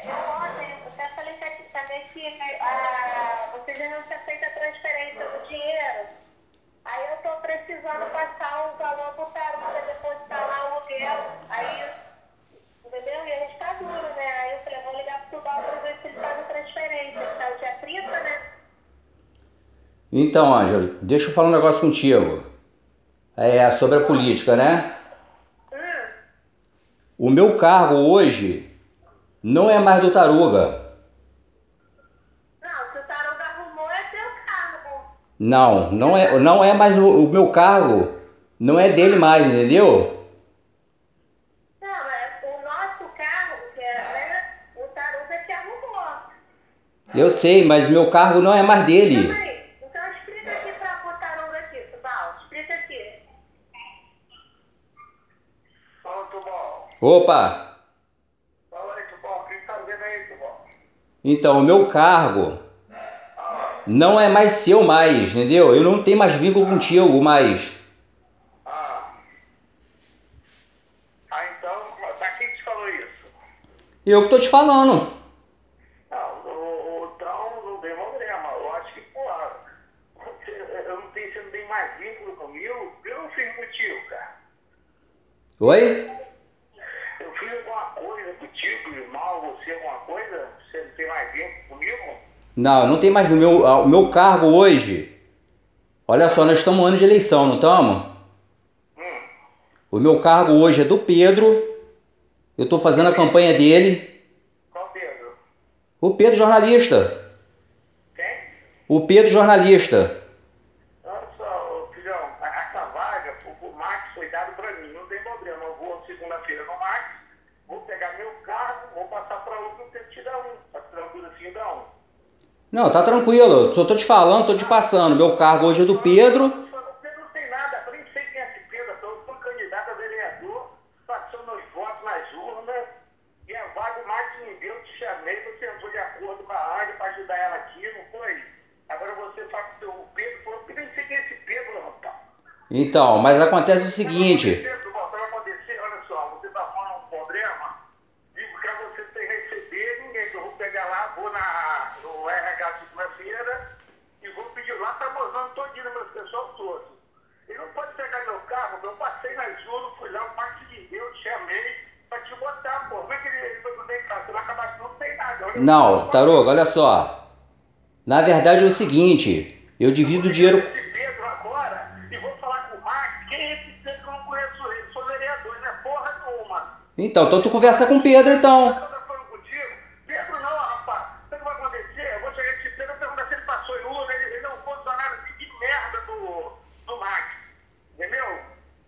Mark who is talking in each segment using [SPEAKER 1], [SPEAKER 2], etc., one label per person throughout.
[SPEAKER 1] Eu ontem, eu até falei com a minha filha, você já não tinha feito a transferência do dinheiro. Aí eu tô precisando passar um valor pro Taruga, depositar lá o aluguel. Aí, entendeu? E a gente tá duro, né? Aí eu falei, vou ligar pro Tubal pra ver se ele faz a transferência. Que tá o dia 30, né?
[SPEAKER 2] Então, Ângelo, deixa eu falar um negócio contigo. É sobre a política, né?
[SPEAKER 1] Hum,
[SPEAKER 2] O meu cargo hoje não é mais do Taruga.
[SPEAKER 1] não, se o Taruga arrumou é teu cargo.
[SPEAKER 2] Não é mais o meu cargo. Não é dele mais, entendeu?
[SPEAKER 1] Não, é o nosso carro, que é, né? O Taruga que arrumou.
[SPEAKER 2] Eu sei, mas o meu cargo não é mais
[SPEAKER 1] Calma
[SPEAKER 2] dele.
[SPEAKER 1] aí. Então explica aqui pra o Taruga aqui, Tubal. Explica aqui.
[SPEAKER 3] Fala, Tubal.
[SPEAKER 2] Opa!
[SPEAKER 3] Fala aí, Tubal. O que tá vendo aí, Tubal?
[SPEAKER 2] Então, o meu cargo
[SPEAKER 3] Ah,
[SPEAKER 2] não é mais seu mais, entendeu? Eu não tenho mais vínculo contigo mais.
[SPEAKER 3] ah. Então, pra quem te falou isso?
[SPEAKER 2] Eu que tô te falando.
[SPEAKER 3] Não, então não tem problema. Eu acho que, porra, eu não tenho, você não tem mais vínculo comigo. Eu não fiz contigo, cara.
[SPEAKER 2] Oi?
[SPEAKER 3] Eu fiz alguma coisa contigo, mal, você, alguma coisa? Você não tem mais vínculo comigo?
[SPEAKER 2] Não tem mais o meu cargo hoje. Olha só, nós estamos no ano de eleição, não estamos?
[SPEAKER 3] Hum,
[SPEAKER 2] O meu cargo hoje é do Pedro. Eu estou fazendo a campanha dele.
[SPEAKER 3] qual Pedro?
[SPEAKER 2] O Pedro jornalista.
[SPEAKER 3] Quem?
[SPEAKER 2] O Pedro jornalista.
[SPEAKER 3] Olha só, filhão, essa vaga, o Max foi dado pra mim, não tem problema. Eu vou segunda-feira no Max, vou pegar meu carro, vou passar pra outro e te dar um. Tá tranquilo assim, dá um.
[SPEAKER 2] Não, tá tranquilo. Só tô te falando, tô te passando. Meu cargo hoje é do Pedro.
[SPEAKER 3] Pedro não tem nada, eu nem sei quem é esse Pedro, eu sou candidato a vereador, passando meus votos nas urnas, e a vaga o Max me deu, te chamei, você entrou de acordo com a Águia pra ajudar ela aqui, não foi? Agora você fala que o Pedro falou que nem sei quem é esse Pedro, rapaz.
[SPEAKER 2] Então, mas acontece o seguinte.
[SPEAKER 3] Vai acontecer, olha só, você está falando um problema, digo que você tem que receber ninguém, que eu vou pegar lá, vou no RH segunda-feira e vou pedir lá, tá mozando todinho meus pessoal todos. Ele não pode pegar meu carro, eu passei na Juro, fui lá, o Max de Deus, chamei pra te botar, pô. Como é que ele foi pro meio, você vai acabar não tem nada. Olha,
[SPEAKER 2] Não, Taruga, olha só. Na verdade é o seguinte. Eu
[SPEAKER 3] eu vou
[SPEAKER 2] divido o
[SPEAKER 3] ligar
[SPEAKER 2] dinheiro.
[SPEAKER 3] nesse Pedro agora e vou falar com o Max, quem é esse Pedro que eu não conheço ele? Sou vereador, não é porra nenhuma.
[SPEAKER 2] Então tu conversa com o Pedro, então.
[SPEAKER 3] Eu tô falando contigo, Pedro não, rapaz. Sabe o que vai acontecer? Eu vou chegar esse Pedro e perguntar se ele passou em urna, ele é um funcionário de merda do Max. Entendeu?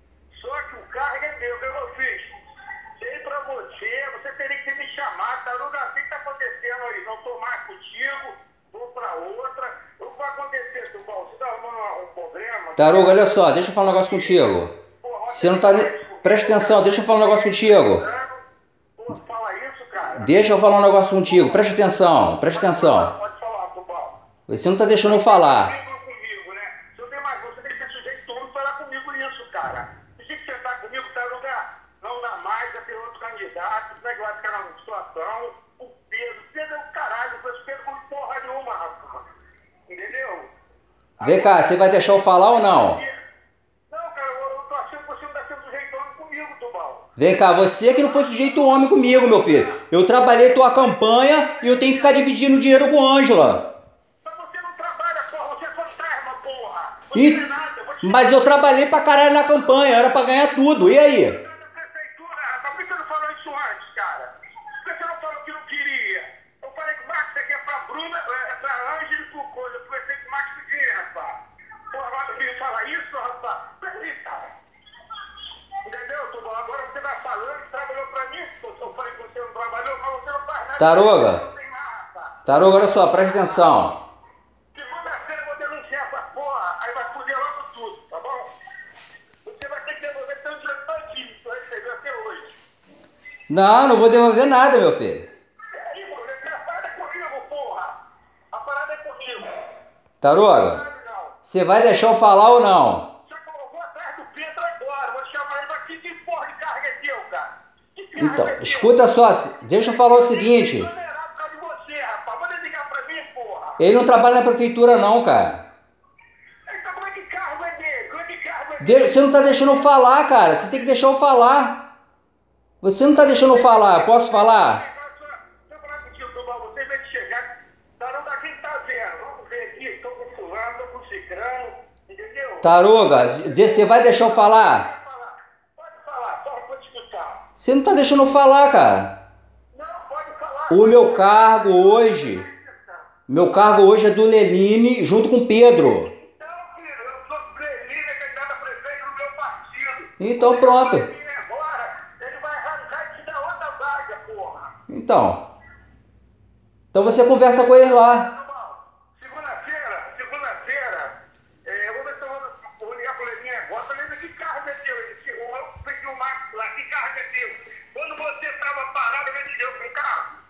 [SPEAKER 3] Só que o cargo é meu, o que eu fiz? Sei pra você teria que me chamar, Taruga, o que tá acontecendo aí? Não tô mais contigo, vou pra outra. O que vai acontecer, Tubal? Você tá arrumando um problema?
[SPEAKER 2] Taruga, olha só, deixa eu falar um negócio contigo.
[SPEAKER 3] Porra,
[SPEAKER 2] Você não tá. Presta atenção, deixa eu falar um negócio contigo.
[SPEAKER 3] Pô, fala isso, cara.
[SPEAKER 2] Deixa eu falar um negócio contigo, presta atenção, presta atenção.
[SPEAKER 3] Pode falar, Tubal.
[SPEAKER 2] Você não tá deixando eu falar.
[SPEAKER 3] Comigo, né? Se eu tenho mais você tem que ser sujeito todo falar comigo isso, cara. Se você sentar comigo, tá no lugar. Não dá mais, já tem outro candidato, como é que vai ficar na situação? O Pedro é o caralho, não foi Pedro com porra nenhuma, rapaz. Entendeu?
[SPEAKER 2] Vem cá, você vai deixar eu falar ou não?
[SPEAKER 3] Não, cara, eu tô achando que você não tá sendo sujeitão comigo, Tubal.
[SPEAKER 2] Vem cá, você que não foi sujeito homem comigo, meu filho. Eu trabalhei tua campanha e eu tenho que ficar dividindo dinheiro com Ângela.
[SPEAKER 3] Mas você não trabalha, porra, você é fantasma, porra. Você não é
[SPEAKER 2] E...
[SPEAKER 3] nada, eu vou te
[SPEAKER 2] Mas eu trabalhei pra caralho na campanha, era pra ganhar tudo. E aí?
[SPEAKER 3] da prefeitura, rapaz, por que você não falou isso antes, cara? Por que você não falou que não queria? Eu falei que o Max aqui é pra Bruna, é pra Ângela e pro Coisa. Eu conversei com o Max pedir, rapaz. Porra, agora eu queria falar isso, rapaz? Peraí, cara. Entendeu, Tubal? Agora você tá falando que trabalhou pra mim. Eu falei que você não trabalhou, mas você não faz nada.
[SPEAKER 2] Taruga,
[SPEAKER 3] Não tem nada, rapaz.
[SPEAKER 2] Taruga, olha só, presta atenção.
[SPEAKER 3] Segunda-feira eu vou denunciar essa porra, aí vai foder logo tudo, tá bom? Você vai ter que devolver seu dinheiro todinho que você recebeu até hoje.
[SPEAKER 2] Não vou devolver nada, meu filho.
[SPEAKER 3] Aí, mano, a parada é comigo, porra. A parada é comigo.
[SPEAKER 2] Taruga, você vai deixar eu falar ou não?
[SPEAKER 3] Já que eu vou atrás do Pedro agora, vou chamar ele pra que porra de carga é teu, cara? Que carga
[SPEAKER 2] Então,
[SPEAKER 3] é teu?
[SPEAKER 2] escuta só, deixa eu falar o seguinte. Ele não trabalha na prefeitura não, cara.
[SPEAKER 3] Então como é que cargo é dele? Como é que cargo é dele?
[SPEAKER 2] Você não tá deixando eu falar, cara. Você tem que deixar eu falar. Você não tá deixando eu falar. Posso falar?
[SPEAKER 3] Deixa eu falar contigo, Tubal. Você vai chegar. Taruga, quem tá vendo? Vamos ver aqui. Tô com fulano, tô com cicrano. Entendeu?
[SPEAKER 2] Taruga, você vai deixar eu falar?
[SPEAKER 3] Pode falar, só vou te escutar.
[SPEAKER 2] Você não tá deixando eu falar, cara.
[SPEAKER 3] Não, pode falar.
[SPEAKER 2] O meu cargo hoje é do Lenine junto com o Pedro.
[SPEAKER 3] Então, filho, eu sou Lenine, candidato a prefeito do meu partido.
[SPEAKER 2] Então pronto.
[SPEAKER 3] Ele vai arrancar e te dar outra vaga, porra.
[SPEAKER 2] Então você conversa com ele lá.
[SPEAKER 3] Segunda-feira, eu vou ver se eu vou ligar pro Lenine agora. Falei, que carro é teu? Ele chegou, eu peguei o Marcos lá, que carro é teu? Quando você estava parado, ele me deu um carro.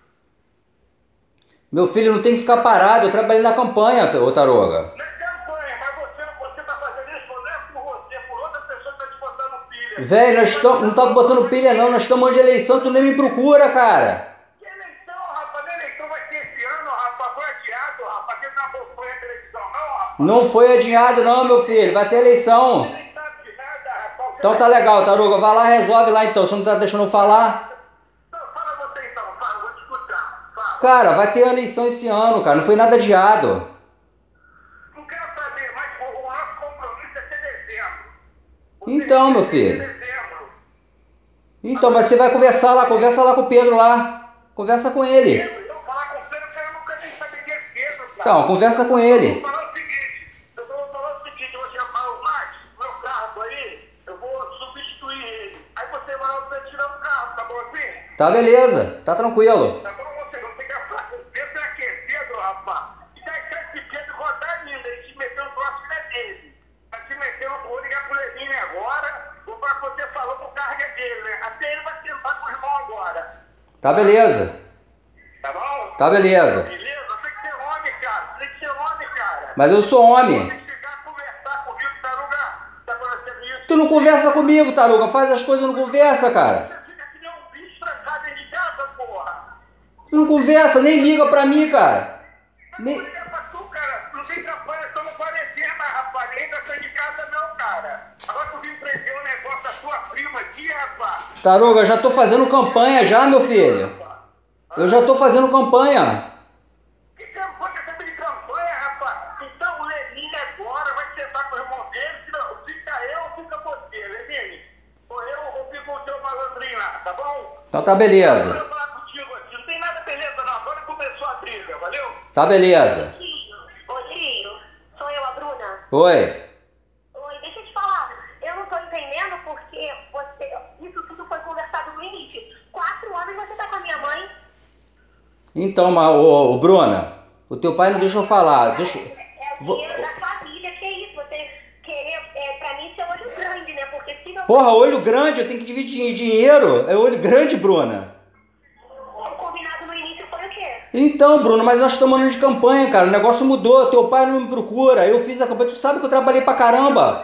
[SPEAKER 2] Meu filho não tem que ficar parado. Eu trabalhei na campanha, ô Taruga.
[SPEAKER 3] Na campanha, mas você tá fazendo isso não é por você, é por outra pessoa que tá te botando pilha.
[SPEAKER 2] Velho, não tá botando pilha não. Nós estamos de eleição, tu nem me procura, cara.
[SPEAKER 3] Que eleição, rapaz? Nem eleição vai ter esse ano, rapaz. Foi adiado, rapaz. Porque não foi a televisão, não, rapaz.
[SPEAKER 2] Não foi adiado não, meu filho. Vai ter eleição.
[SPEAKER 3] Nem sabe de nada, rapaz.
[SPEAKER 2] Então tá legal, Taruga. Vai lá, resolve lá então. Você não tá deixando eu falar?
[SPEAKER 3] Então, fala você então, fala, vou te escutar. Fala.
[SPEAKER 2] Cara, vai ter eleição esse ano, cara. Não foi nada adiado.
[SPEAKER 3] Não quero saber, mas o nosso compromisso é ser dezembro.
[SPEAKER 2] Então, meu filho.
[SPEAKER 3] Dezembro.
[SPEAKER 2] Então, mas você vai conversar lá. Conversa lá com o Pedro lá. Conversa com ele.
[SPEAKER 3] Então, falar com o Pedro, que eu nunca nem sabia quem é Pedro, cara.
[SPEAKER 2] Então, conversa com ele.
[SPEAKER 3] Eu vou falar o seguinte, eu vou chamar o Max, meu carro aí, eu vou substituir ele. Aí você vai lá pra tirar o carro, tá bom assim?
[SPEAKER 2] Tá, beleza. Tá tranquilo.
[SPEAKER 3] Tá bom, você não fica fácil. Pedro é quem? Pedro, rapaz. E daí esse Pedro rodar ainda, ele se meteu no troço que é dele. Tá se metendo, vou ligar pro Lenine agora, vou pra você falou que o carro é dele, né? Até ele vai sentar com o irmão agora.
[SPEAKER 2] Tá, beleza.
[SPEAKER 3] Tá bom?
[SPEAKER 2] Tá, beleza.
[SPEAKER 3] Beleza? Tem que ser homem, cara. Tem que ser homem, cara.
[SPEAKER 2] Mas eu sou homem.
[SPEAKER 3] Tem que chegar a conversar comigo, Taruga. Tá acontecendo isso?
[SPEAKER 2] Tu não conversa comigo, Taruga. Faz as coisas e não conversa, cara.
[SPEAKER 3] Você fica que nem um bicho trancado dentro de casa, porra.
[SPEAKER 2] Tu não conversa, nem liga pra mim, cara.
[SPEAKER 3] Não liga pra tu, cara. Não tem campanha, estamos quarentena, rapaz. Nem tá saindo de casa, não, cara. Agora tu vim prender um negócio da tua prima aqui, rapaz.
[SPEAKER 2] Taruga, eu já tô fazendo campanha já, meu filho. Eu já tô fazendo campanha.
[SPEAKER 3] Que campanha? Você tem campanha, rapaz? Então o Lenine agora vai sentar com o irmão dele, senão fica eu ou fica você, Lenine? Ou eu ou fica o teu malandrinho lá, tá bom?
[SPEAKER 2] Então tá,
[SPEAKER 3] Eu
[SPEAKER 2] beleza.
[SPEAKER 3] vou falar contigo aqui. Não tem nada beleza, não. Agora começou a briga, valeu?
[SPEAKER 2] Tá, beleza.
[SPEAKER 1] Ô, sou eu, a Bruna.
[SPEAKER 2] Oi.
[SPEAKER 1] Oi, deixa eu te falar. Eu não tô entendendo porque isso tudo foi conversado no início. 4 anos você tá com a minha mãe.
[SPEAKER 2] Então, mas, ô, Bruna, o teu pai não deixou eu falar. Deixa...
[SPEAKER 1] É o dinheiro da família, que é isso. Você querer, pra mim, ser olho grande, né? Porque se não...
[SPEAKER 2] Porra, olho grande, eu tenho que dividir dinheiro. É olho grande, Bruna.
[SPEAKER 1] O combinado no início foi o quê?
[SPEAKER 2] Então, Bruno, mas nós estamos ano de campanha, cara. O negócio mudou. Teu pai não me procura. Eu fiz a campanha. Tu sabe que eu trabalhei pra caramba.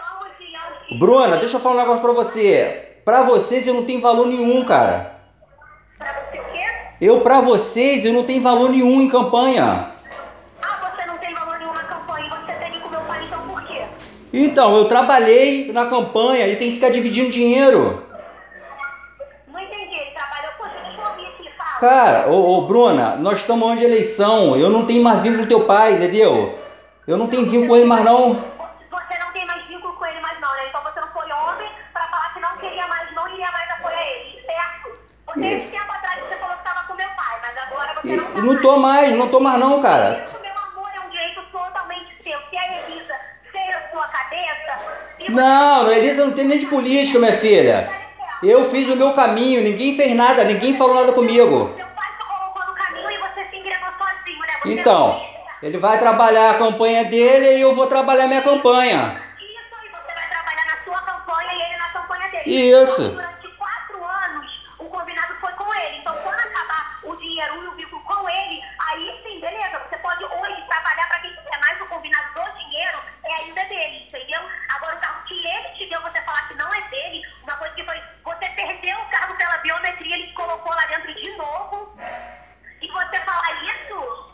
[SPEAKER 2] Bruna, deixa eu falar um negócio pra você. Pra vocês eu não tenho valor nenhum, cara.
[SPEAKER 1] Pra você o quê?
[SPEAKER 2] Pra vocês, eu não tenho valor nenhum em campanha.
[SPEAKER 1] Ah, você não tem valor nenhum na campanha e você tem que ir com meu pai, então por quê?
[SPEAKER 2] Então, eu trabalhei na campanha e tem que ficar dividindo dinheiro.
[SPEAKER 1] Não entendi, ele trabalhou com você, deixa eu ouvir aqui, fala.
[SPEAKER 2] Cara, ô Bruna, nós estamos ano de eleição. Eu não tenho mais vínculo com teu pai, entendeu? Eu não tenho vínculo com ele mais não.
[SPEAKER 1] Você não tem mais vínculo com ele mais não, né? Então você não foi homem pra falar que não queria mais, não iria mais apoiar ele, certo? Porque esse tempo atrás você falou que estava com meu pai, mas agora você não tá
[SPEAKER 2] Não tô mais não, cara.
[SPEAKER 1] Isso, meu amor, é um direito totalmente seu. Se a Elisa fez a sua cabeça...
[SPEAKER 2] Não, Elisa não tem nem de política, minha filha. Eu fiz o meu caminho, ninguém fez nada, ninguém falou nada comigo.
[SPEAKER 1] Seu pai se colocou no caminho e você se engrenou sozinho, né? Você
[SPEAKER 2] Então, ele vai trabalhar a campanha dele e eu vou trabalhar a minha campanha.
[SPEAKER 1] Isso aí, você vai trabalhar na sua campanha e ele na campanha dele.
[SPEAKER 2] Isso.
[SPEAKER 1] Durante 4 anos, o combinado foi com ele. Então, quando acabar o dinheiro e o vínculo com ele, aí sim, beleza. Você pode hoje trabalhar para quem quiser, mas o combinado do dinheiro é ainda dele, entendeu? Agora, o carro que ele te deu, você falar que não é dele, uma coisa que foi, você perdeu o carro pela biometria, ele colocou lá dentro de novo, e você falar isso,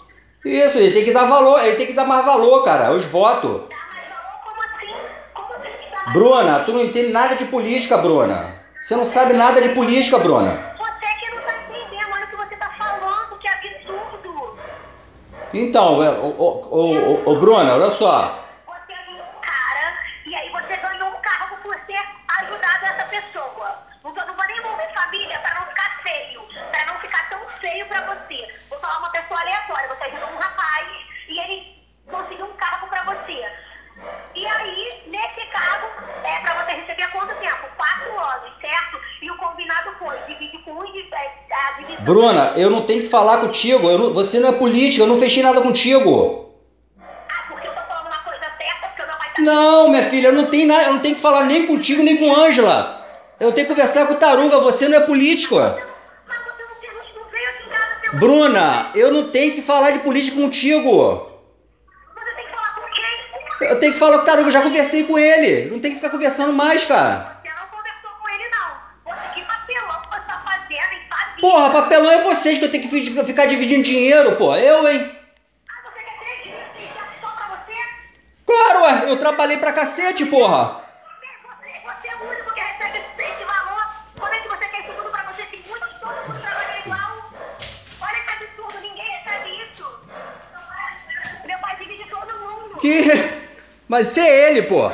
[SPEAKER 2] Isso, ele tem que dar valor, ele tem que dar mais valor, cara, os votos.
[SPEAKER 1] Dá mais valor? Como assim? Como assim que dá mais
[SPEAKER 2] Bruna, tu não entende nada de política, Bruna. Você não sabe nada de política, Bruna.
[SPEAKER 1] Você que não tá entendendo, olha o que você tá falando, que absurdo.
[SPEAKER 2] Então, Bruna, olha só.
[SPEAKER 1] Você viu um cara e aí você ganhou um cargo por ter ajudado essa pessoa. Não vou nem envolver família pra não ficar feio, pra não ficar tão feio pra você. Vou falar uma pessoa aleatória, você ajudou um rapaz e ele conseguiu um cargo pra você. E aí, nesse cargo, é pra você receber quanto tempo? 4 anos, certo? E o combinado foi, divide com um e a divisão.
[SPEAKER 2] Bruna, eu não tenho que falar contigo. Você não é política, eu não fechei nada contigo.
[SPEAKER 1] Ah, porque eu tô falando uma coisa certa, porque o meu pai tá...
[SPEAKER 2] Não, minha filha, eu não tenho nada, eu não tenho que falar nem contigo nem com Ângela. Eu tenho que conversar com o Taruga, você não é político.
[SPEAKER 1] Mas você não veio aqui em casa pelo...
[SPEAKER 2] Bruna, eu não tenho que falar de política contigo.
[SPEAKER 1] Você tem que falar com quem?
[SPEAKER 2] Eu tenho que falar com o Taruga, eu já conversei com ele. Não tem que ficar conversando mais, cara.
[SPEAKER 1] Você não conversou com ele, não. Você que papelão que você tá fazendo, hein? Sabia.
[SPEAKER 2] Porra, papelão é vocês que eu tenho que ficar dividindo dinheiro, pô. Eu, hein?
[SPEAKER 1] Ah, você quer 3 dias só pra você?
[SPEAKER 2] Claro, ué, eu trabalhei pra cacete, porra.
[SPEAKER 1] Você é o único que recebe esse valor. Como é que você quer isso tudo pra você? Tem muitos, todo mundo trabalha igual. Olha que absurdo, ninguém recebe isso. Meu pai divide todo mundo.
[SPEAKER 2] Que... Mas você é ele, pô.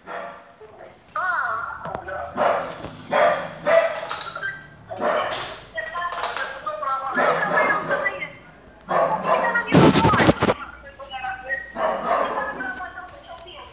[SPEAKER 1] Ah. Calma aí. Quem tá na minha voz? Quem tá na minha voz? Eu tô te ouvindo.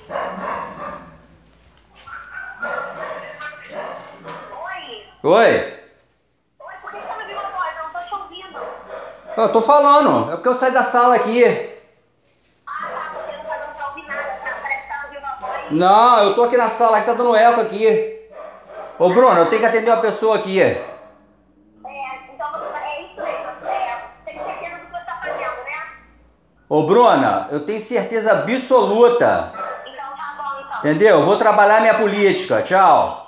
[SPEAKER 1] Oi?
[SPEAKER 2] Oi.
[SPEAKER 1] Oi, por que você tá na minha voz? Eu não tô te ouvindo.
[SPEAKER 2] Eu tô falando, é porque eu saí da sala aqui.
[SPEAKER 1] Ah, tá, você não tá ouvindo nada, tá? Parece que tá ouvindo a voz.
[SPEAKER 2] Não, eu tô aqui na sala, aqui tá dando eco aqui. Ô Bruno, eu tenho que atender uma pessoa aqui.
[SPEAKER 1] Então é isso mesmo. Tem certeza do que você tá fazendo, né?
[SPEAKER 2] Ô Bruna, eu tenho certeza absoluta.
[SPEAKER 1] Então tá bom, então.
[SPEAKER 2] Entendeu? Eu vou trabalhar minha política. Tchau.